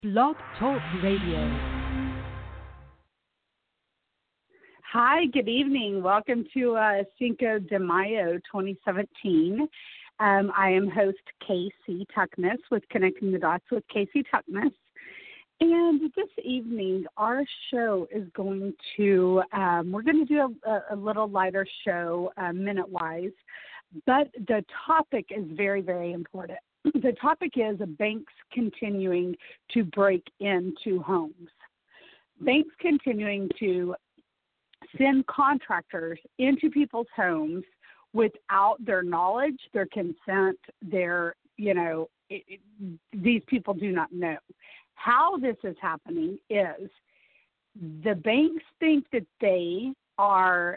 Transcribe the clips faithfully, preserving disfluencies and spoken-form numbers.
Blog Talk Radio. Hi, good evening. Welcome to uh, Cinco de Mayo twenty seventeen. Um, I am host Casey Tuckness with Connecting the Dots with Casey Tuckness. And this evening, our show is going to, um, we're going to do a, a little lighter show uh, minute-wise, but the topic is very, very important. The topic is banks continuing to break into homes. Banks continuing to send contractors into people's homes without their knowledge, their consent, their, you know, it, it, these people do not know. How this is happening is the banks think that they are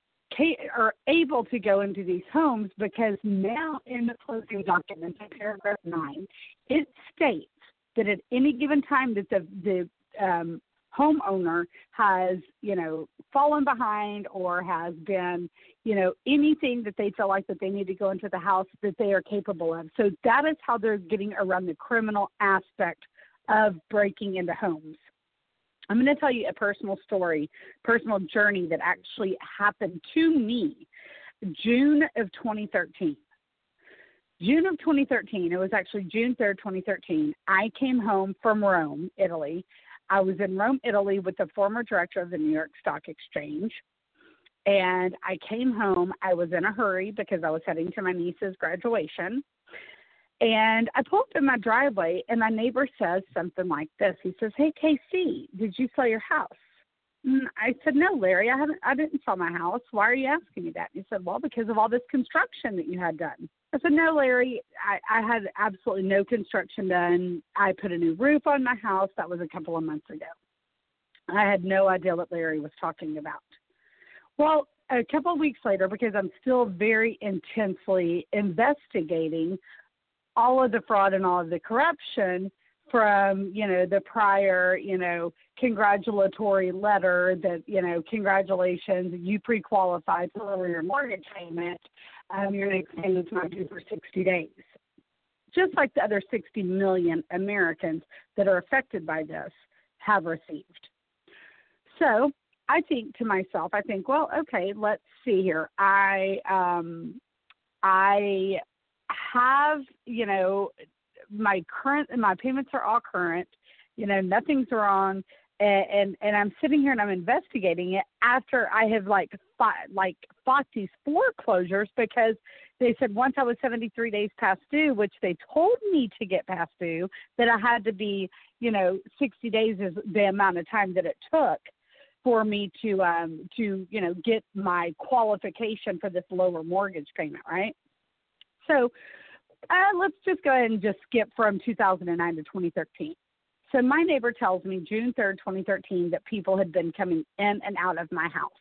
are able to go into these homes because now in the closing documents in paragraph nine, it states that at any given time that the, the um, homeowner has, you know, fallen behind or has been, you know, anything that they feel like that they need to go into the house that they are capable of. So that is how they're getting around the criminal aspect of breaking into homes. I'm going to tell you a personal story, personal journey that actually happened to me June of twenty thirteen. June of twenty thirteen, it was actually June third, twenty thirteen, I came home from Rome, Italy. I was in Rome, Italy with the former director of the New York Stock Exchange. And I came home. I was in a hurry because I was heading to my niece's graduation. And I pulled up in my driveway, and my neighbor says something like this. He says, "Hey, K C, did you sell your house?" And I said, "No, Larry, I haven't. I didn't sell my house. Why are you asking me that?" And he said, "Well, because of all this construction that you had done." I said, "No, Larry, I, I had absolutely no construction done. I put a new roof on my house. That was a couple of months ago." I had no idea what Larry was talking about. Well, a couple of weeks later, because I'm still very intensely investigating all of the fraud and all of the corruption from, you know, the prior, you know, congratulatory letter that, you know, congratulations, you pre-qualified to lower your mortgage payment. Um, your next payment's not due for sixty days. Just like the other sixty million Americans that are affected by this have received. So I think to myself, I think, well, okay, let's see here. I, um, I, have, you know, my current, my payments are all current, you know, nothing's wrong. And, and, and I'm sitting here and I'm investigating it after I have like fought, like fought these foreclosures because they said once I was seventy-three days past due, which they told me to get past due, that I had to be, you know, sixty days is the amount of time that it took for me to, um, to, you know, get my qualification for this lower mortgage payment, right? So uh, let's just go ahead and just skip from two thousand nine to twenty thirteen. So my neighbor tells me June third, twenty thirteen, that people had been coming in and out of my house.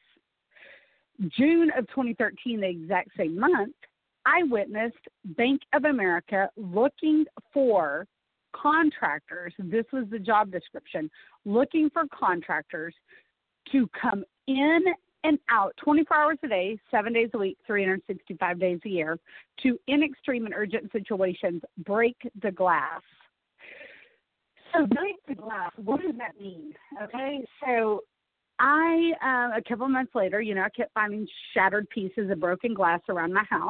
June of twenty thirteen, the exact same month, I witnessed Bank of America looking for contractors. This was the job description, looking for contractors to come in and out twenty-four hours a day, seven days a week, three hundred sixty-five days a year, to in extreme and urgent situations, break the glass. So break the glass, what does that mean? Okay, so I, uh, a couple months later, you know, I kept finding shattered pieces of broken glass around my house,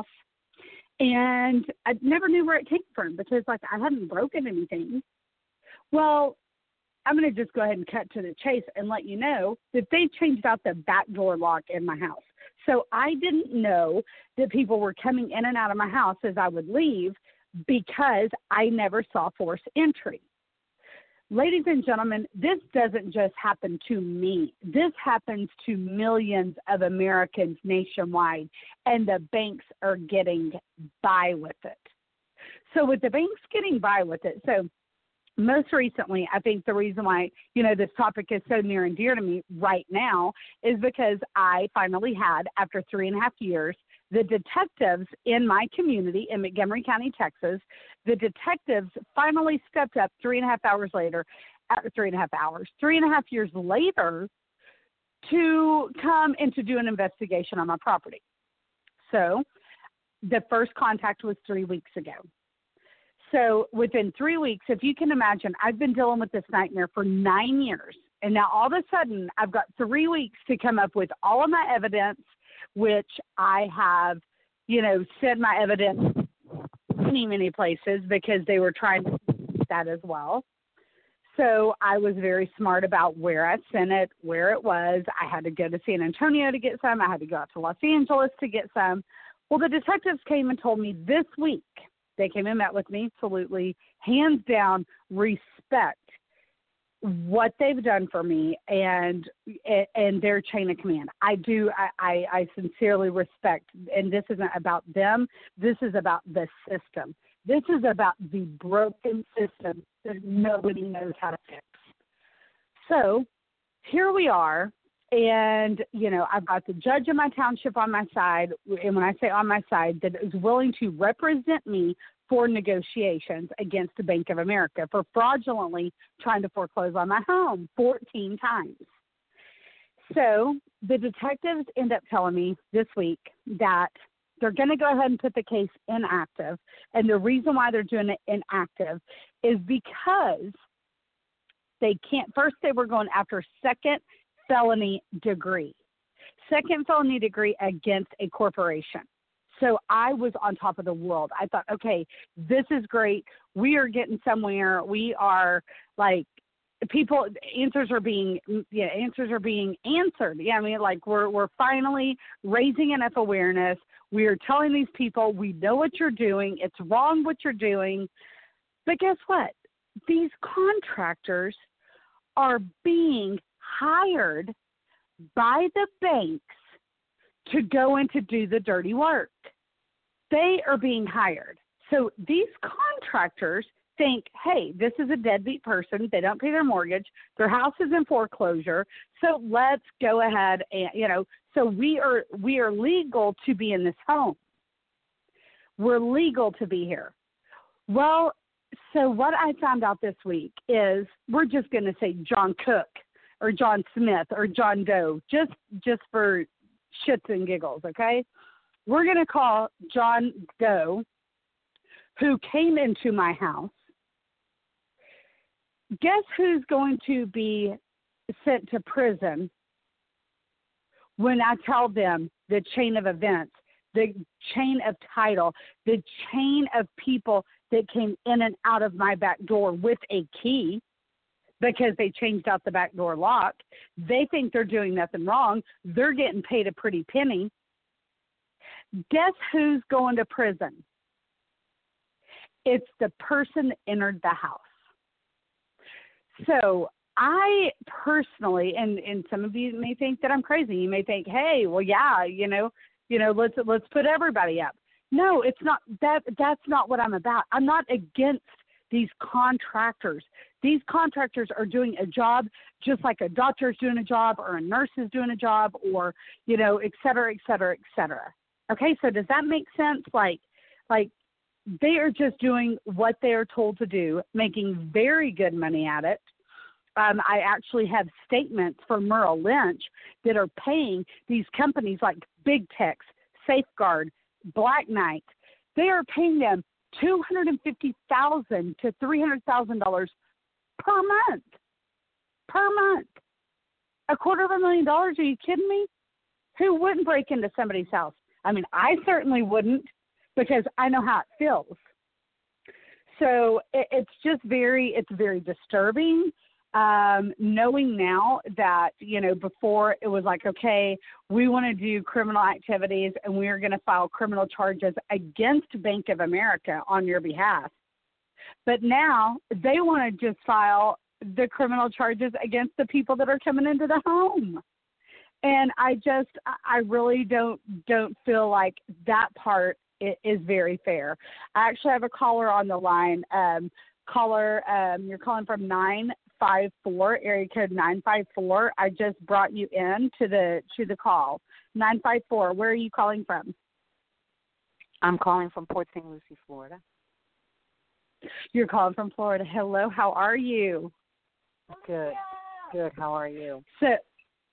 and I never knew where it came from because, like, I hadn't broken anything. Well, I'm going to just go ahead and cut to the chase and let you know that they changed out the back door lock in my house. So I didn't know that people were coming in and out of my house as I would leave because I never saw forced entry. Ladies and gentlemen, this doesn't just happen to me. This happens to millions of Americans nationwide, and the banks are getting by with it. So with the banks getting by with it, so most recently, I think the reason why, you know, this topic is so near and dear to me right now is because I finally had, after three and a half years, the detectives in my community in Montgomery County, Texas, the detectives finally stepped up three and a half hours later, uh, three and a half hours, three and a half years later to come and to do an investigation on my property. So the first contact was three weeks ago. So within three weeks, if you can imagine, I've been dealing with this nightmare for nine years. And now all of a sudden, I've got three weeks to come up with all of my evidence, which I have, you know, sent my evidence many, many places because they were trying to do that as well. So I was very smart about where I sent it, where it was. I had to go to San Antonio to get some. I had to go out to Los Angeles to get some. Well, the detectives came and told me this week, they came and met with me, absolutely, hands down, respect what they've done for me and and their chain of command. I do, I, I sincerely respect, and this isn't about them. This is about the system. This is about the broken system that nobody knows how to fix. So here we are, and, you know, I've got the judge in my township on my side, and when I say on my side, that is willing to represent me for negotiations against the Bank of America for fraudulently trying to foreclose on my home fourteen times. So the detectives end up telling me this week that they're going to go ahead and put the case inactive. And the reason why they're doing it inactive is because they can't, first they were going after second felony degree, second felony degree against a corporation. So I was on top of the world. I thought, okay, this is great. We are getting somewhere. We are like, people, answers are being, yeah, answers are being answered. Yeah, I mean, like we're we're finally raising enough awareness. We are telling these people, we know what you're doing. It's wrong what you're doing. But guess what? These contractors are being hired by the banks to go in to do the dirty work. They are being hired. So these contractors think, hey, this is a deadbeat person. They don't pay their mortgage. Their house is in foreclosure. So let's go ahead and, you know, so we are we are legal to be in this home. We're legal to be here. Well, so what I found out this week is we're just going to say John Cook or John Smith or John Doe, just just for shits and giggles, okay? We're going to call John Doe, who came into my house. Guess who's going to be sent to prison when I tell them the chain of events, the chain of title, the chain of people that came in and out of my back door with a key because they changed out the back door lock. They think they're doing nothing wrong. They're getting paid a pretty penny. Guess who's going to prison? It's the person that entered the house. So I personally, and, and some of you may think that I'm crazy. You may think, hey, well, yeah, you know, you know, let's let's put everybody up. No, it's not that. That's not what I'm about. I'm not against these contractors. These contractors are doing a job just like a doctor is doing a job or a nurse is doing a job or, you know, et cetera, et cetera, et cetera. Okay, so does that make sense? Like, like they are just doing what they are told to do, making very good money at it. Um, I actually have statements from Merrill Lynch that are paying these companies like Big Tex, Safeguard, Black Knight. They are paying them two hundred fifty thousand dollars to three hundred thousand dollars per month. Per month. A quarter of a million dollars? Are you kidding me? Who wouldn't break into somebody's house? I mean, I certainly wouldn't because I know how it feels. So it, it's just very, it's very disturbing. Um, knowing now that, you know, before it was like, okay, we want to do criminal activities and we are going to file criminal charges against Bank of America on your behalf. But now they want to just file the criminal charges against the people that are coming into the home. And I just, I really don't, don't feel like that part is very fair. I actually have a caller on the line. Um, caller, um, you're calling from nine five four, area code nine five four. I just brought you in to the to the call. nine five four, where are you calling from? I'm calling from Port Saint Lucie, Florida. You're calling from Florida. Hello, how are you? Good, good. How are you? So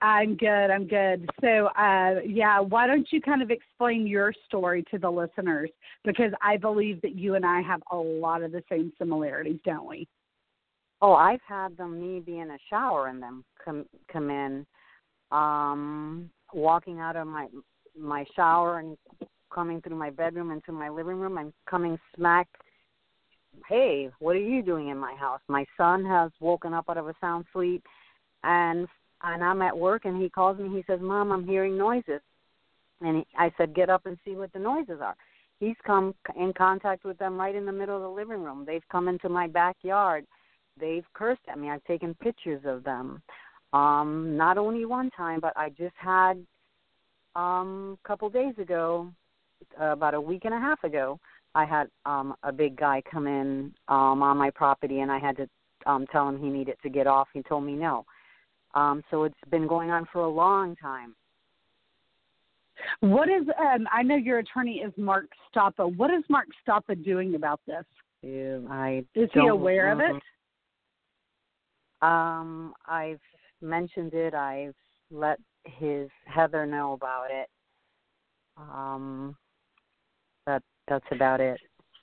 I'm good. I'm good. So, uh, yeah, why don't you kind of explain your story to the listeners? Because I believe that you and I have a lot of the same similarities, don't we? Oh, I've had them, me be in a shower and them come come in, um, walking out of my my shower and coming through my bedroom into my living room and coming smack. Hey, what are you doing in my house? My son has woken up out of a sound sleep, and and I'm at work, and he calls me. He says, "Mom, I'm hearing noises." And he, I said, "Get up and see what the noises are." He's come in contact with them right in the middle of the living room. They've come into my backyard. They've cursed at me. I've taken pictures of them. Um, not only one time, but I just had um, a couple days ago, uh, about a week and a half ago, I had um, a big guy come in um, on my property, and I had to um, tell him he needed to get off. He told me no. Um, so it's been going on for a long time. What is, um, I know your attorney is Mark Stoppa. What is Mark Stoppa doing about this? Yeah, I is he aware of it? Um, I've mentioned it. I've let his Heather know about it. Um, that that's about it.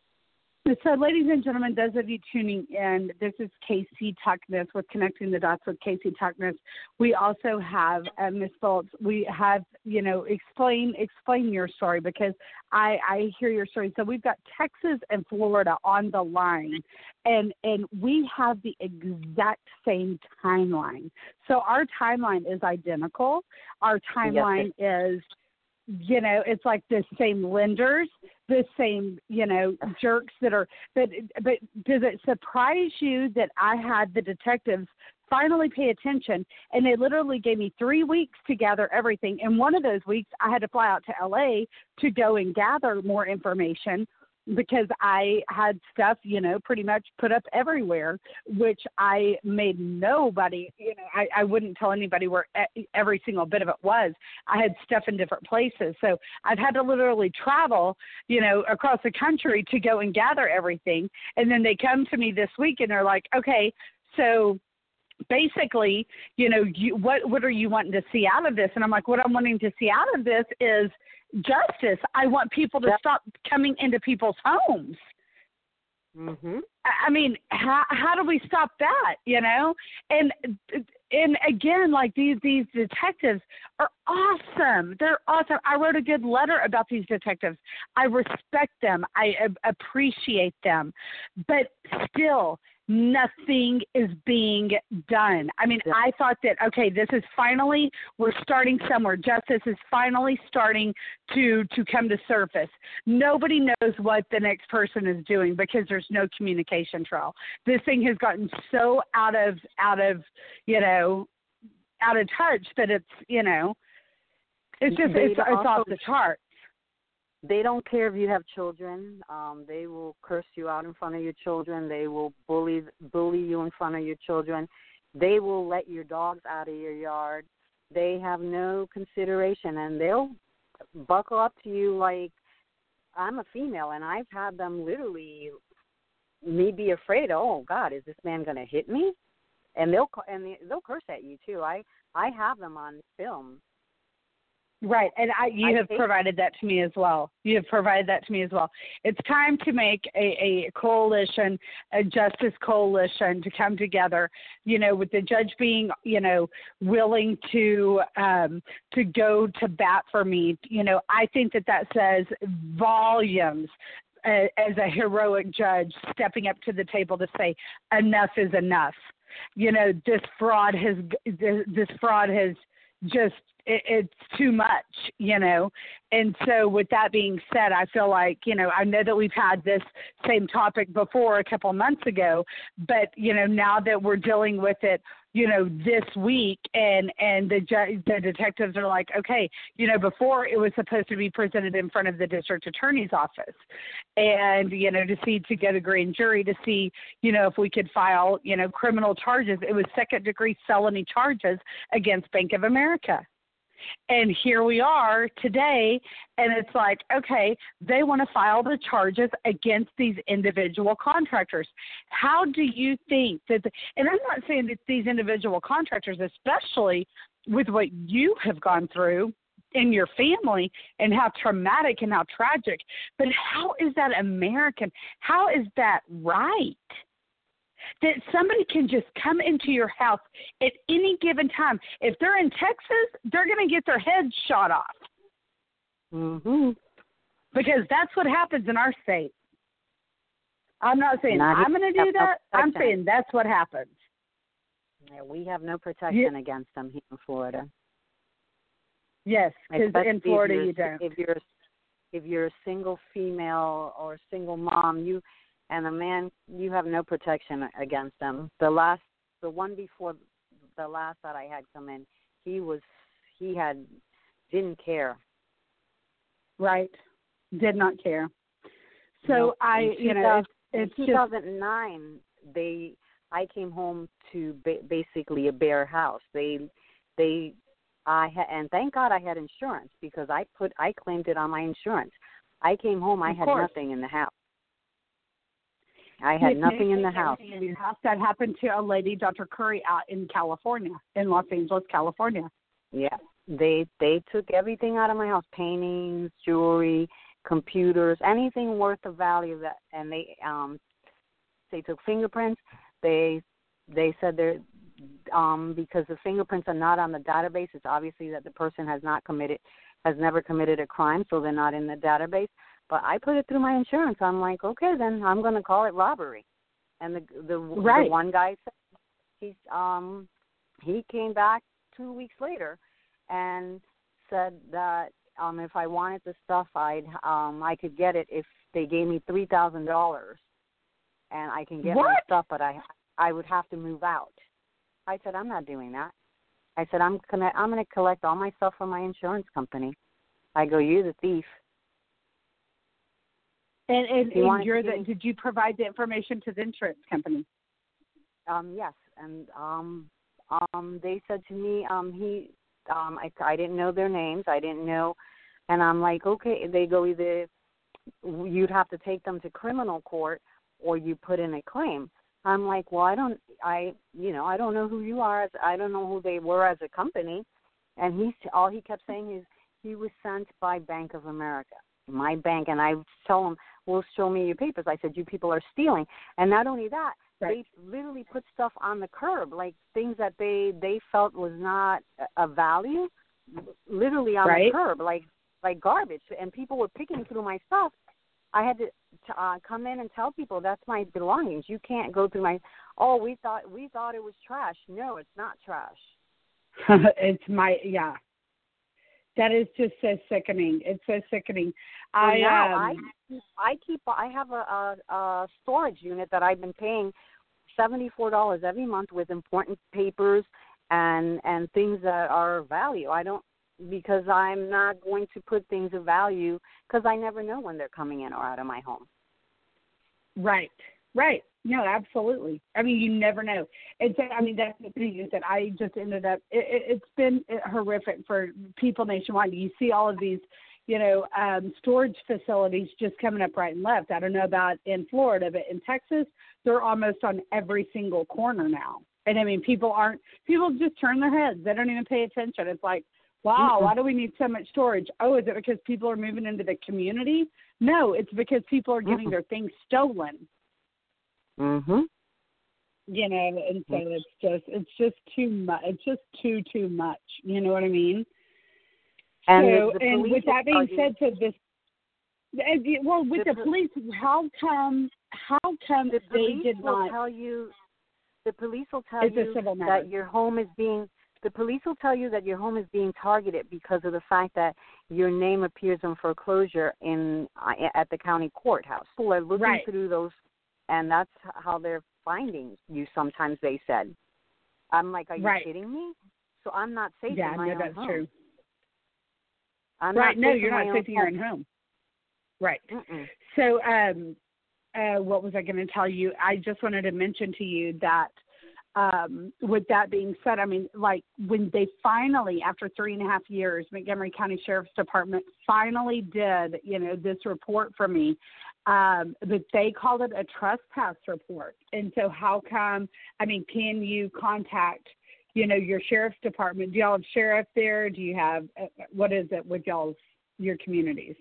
So, ladies and gentlemen, those of you tuning in, this is Casey Tuckness with Connecting the Dots with Casey Tuckness. We also have uh, Miz Phillips. We have, you know, explain explain your story, because I, I hear your story. So we've got Texas and Florida on the line, and and we have the exact same timeline. So our timeline is identical. Our timeline yes, is, you know, it's like the same lenders, the same, you know, jerks that are, but, but does it surprise you that I had the detectives finally pay attention, and they literally gave me three weeks to gather everything. And one of those weeks I had to fly out to L A to go and gather more information, because I had stuff, you know, pretty much put up everywhere, which I made nobody, you know, I, I wouldn't tell anybody where every single bit of it was. I had stuff in different places. So I've had to literally travel, you know, across the country to go and gather everything. And then they come to me this week and they're like, okay, so basically, you know, you, what, what are you wanting to see out of this? And I'm like, what I'm wanting to see out of this is justice. I want people to yep. stop coming into people's homes. Mm-hmm. I mean, how how do we stop that? You know, and and again, like these these detectives are awesome. They're awesome. I wrote a good letter about these detectives. I respect them. I uh, appreciate them, but still, nothing is being done. I mean, I thought that, okay, this is finally, we're starting somewhere. Justice is finally starting to, to come to surface. Nobody knows what the next person is doing because there's no communication trail. This thing has gotten so out of, out of, you know, out of touch that it's, you know, it's just, it's, it's off the chart. They don't care if you have children. Um, they will curse you out in front of your children. They will bully bully you in front of your children. They will let your dogs out of your yard. They have no consideration, and they'll buckle up to you like, I'm a female, and I've had them literally, me be afraid, oh, God, is this man going to hit me? And they'll and they'll curse at you, too. I, I have them on film. Right, and I, you I have provided that to me as well. You have provided that to me as well. It's time to make a, a coalition, a justice coalition, to come together, you know, with the judge being, you know, willing to um, to go to bat for me. You know, I think that that says volumes uh, as a heroic judge stepping up to the table to say enough is enough. You know, this fraud has this, this fraud has just, it, it's too much, you know. And so with that being said, I feel like, you know, I know that we've had this same topic before a couple months ago, but, you know, now that we're dealing with it, you know, this week, and, and the ju- the detectives are like, okay, you know, before it was supposed to be presented in front of the district attorney's office, and, you know, to see, to get a grand jury to see, you know, if we could file, you know, criminal charges. It was second degree felony charges against Bank of America. And here we are today, and it's like, okay, they want to file the charges against these individual contractors. How do you think that, the, and I'm not saying that these individual contractors especially with what you have gone through in your family and how traumatic and how tragic. But how is that American? How is that right? That somebody can just come into your house at any given time. If they're in Texas, they're going to get their heads shot off. Mm-hmm. Because that's what happens in our state. I'm not saying Not I'm going to do that. No I'm saying that's what happens. Yeah, we have no protection Yeah. against them here in Florida. Yes, because in Florida if you don't. If you're if you're a single female or a single mom, you and a man, you have no protection against them. The last, the one before the last that I had come in, he was he had didn't care. Right, did not care. So No. I, In you know, it's, it's in two thousand nine, just, they I came home to ba- basically a bare house. They they. I ha- and thank God I had insurance because I put I claimed it on my insurance. I came home, I Of had course. nothing in the house. I had Yes, nothing in the everything house. in your house. That happened to a lady, Doctor Curry, out in California, in Los Angeles, California. Yeah, they they took everything out of my house: paintings, jewelry, computers, anything worth of value. That and they um they took fingerprints. They they said they're Um, because the fingerprints are not on the database, it's obviously that the person has not committed, has never committed a crime, so they're not in the database. But I put it through my insurance. I'm like, okay, then I'm going to call it robbery. And the the, Right. the one guy said he's um he came back two weeks later and said that um if I wanted the stuff, I'd um I could get it if they gave me three thousand dollars, and I can get What? my stuff, but I I would have to move out. I said, I'm not doing that. I said, I'm gonna I'm gonna collect all my stuff from my insurance company. I go, you're the thief. And, and, You and wanted you're to the, give me- did you provide the information to the insurance company? Um, yes, and um, um, they said to me, um, he, um, I, I didn't know their names. I didn't know, and I'm like, okay. They go, either you'd have to take them to criminal court or you put in a claim. I'm like, well, I don't, I, you know, I don't know who you are. I don't know who they were as a company. And he, all he kept saying is he was sent by Bank of America, my bank. And I told him, well, show me your papers. I said, you people are stealing. And not only that, Right. they literally put stuff on the curb, like things that they, they felt was not a value, literally on Right. the curb, like like garbage. And people were picking through my stuff. I had to, to uh, come in and tell people that's my belongings. You can't go through my. Oh, we thought we thought it was trash. No, it's not trash. It's my yeah. That is just so sickening. It's so sickening. Well, I now um, I I keep I have a, a, a storage unit that I've been paying seventy four dollars every month with important papers and and things that are of value. I don't. Because I'm not going to put things of value because I never know when they're coming in or out of my home. Right, right. No, absolutely. I mean, you never know. It's, I mean, that's the thing is that I just ended up, it, it, it's been horrific for people nationwide. You see all of these, you know, um, storage facilities just coming up right and left. I don't know about in Florida, but in Texas, they're almost on every single corner now. And I mean, people aren't, people just turn their heads. They don't even pay attention. It's like, wow, why do we need so much storage? Oh, is it because people are moving into the community? No, it's because people are getting Mm-hmm. their things stolen. Mhm. You know, and so it's just it's just too much. It's just too too much. You know what I mean? And so, the, the and police with that will being tell you- said, to this, well, with The the, po- police, how come how come the they police did will not? tell you. The police will tell It's a you civil matter. that your home is being. The police will tell you that your home is being targeted because of the fact that your name appears in foreclosure in uh, at the county courthouse. People are looking Right. through those, and that's how they're finding you. Sometimes they said, "I'm like, are you Right. kidding me?" So I'm not safe Yeah, in my no, own that's home. true. I'm Right? not No, safe you're in my not own safe in your home. own home. Right. Mm-mm. So, um, uh, what was I going to tell you? I just wanted to mention to you that, um, with that being said, I mean, like when they finally, after three and a half years, Montgomery County Sheriff's Department finally did, you know, this report for me, um, but they called it a trespass report. And so how come, I mean, can you contact you know, your sheriff's department. Do y'all have sheriff there? Do you have, uh, what is it with y'all's, your communities?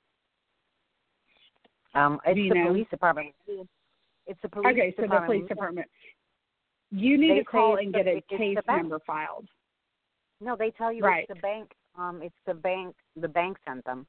Um, it's Do you the know? police department. It's the police Okay, so department. the police department. You need They to call say and it's get a the- it's case the bank. number filed. No, they tell you Right. it's the bank. Um, it's the bank. The bank sent them.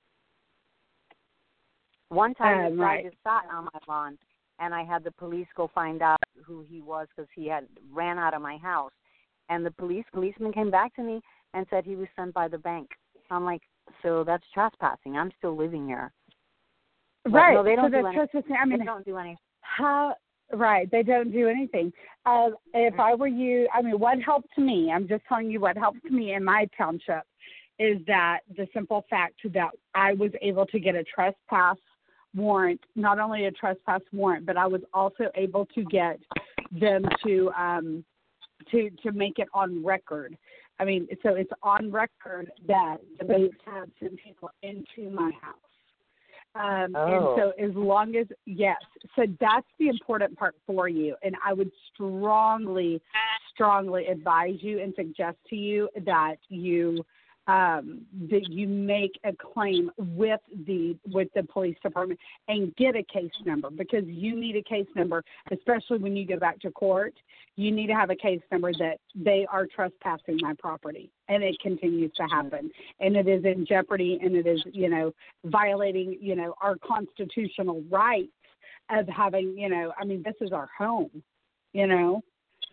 One time, Um, this guy right. just sat on my lawn, and I had the police go find out who he was because he had ran out of my house. And the police policeman came back to me and said he was sent by the bank. I'm like, so that's trespassing. I'm still living here. But Right. no, they don't so do that's anything. trespassing. I mean, They don't do anything. how? Right. They don't do anything. Uh, if I were you, I mean, what helped me? I'm just telling you what helped me in my township is that the simple fact that I was able to get a trespass warrant, not only a trespass warrant, but I was also able to get them to um, to to make it on record. I mean, so it's on record that the banks have sent people into my house. Um, Oh. And so as long as, yes, so that's the important part for you. And I would strongly, strongly advise you and suggest to you that you um, that you make a claim with the with the police department and get a case number, because you need a case number, especially when you go back to court. You need to have a case number that they are trespassing my property, and it continues to happen, and it is in jeopardy, and it is, you know, violating, you know, our constitutional rights of having, you know, I mean, this is our home, you know.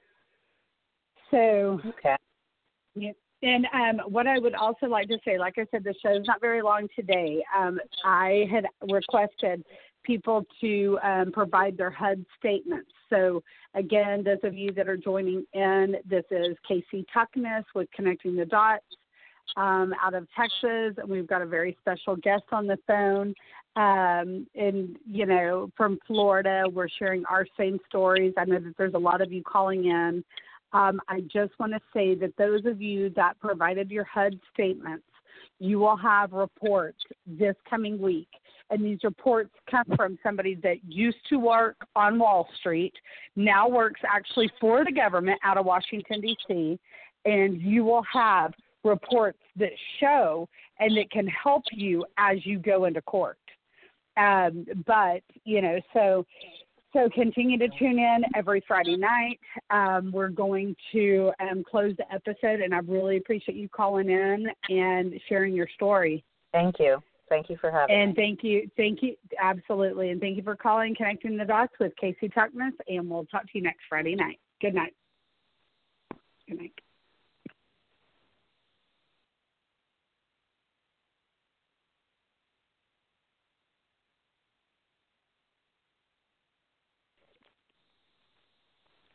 So, Okay. yeah. And um, what I would also like to say, like I said, the show's not very long today. Um, I had requested people to um, provide their H U D statements. So, again, those of you that are joining in, this is Casey Tuckness with Connecting the Dots um, out of Texas. And we've got a very special guest on the phone. Um, and, you know, from Florida, we're sharing our same stories. I know that there's a lot of you calling in. Um, I just want to say that those of you that provided your H U D statements, you will have reports this coming week. And these reports come from somebody that used to work on Wall Street, now works actually for the government out of Washington, D C, and you will have reports that show and that can help you as you go into court. Um, but, you know, so... So continue to tune in every Friday night. Um, we're going to um, close the episode, and I really appreciate you calling in and sharing your story. Thank you. Thank you for having and me. thank you, thank you, absolutely, and thank you for calling Connecting the Dots with Casey Tuckness, and we'll talk to you next Friday night. Good night. Good night.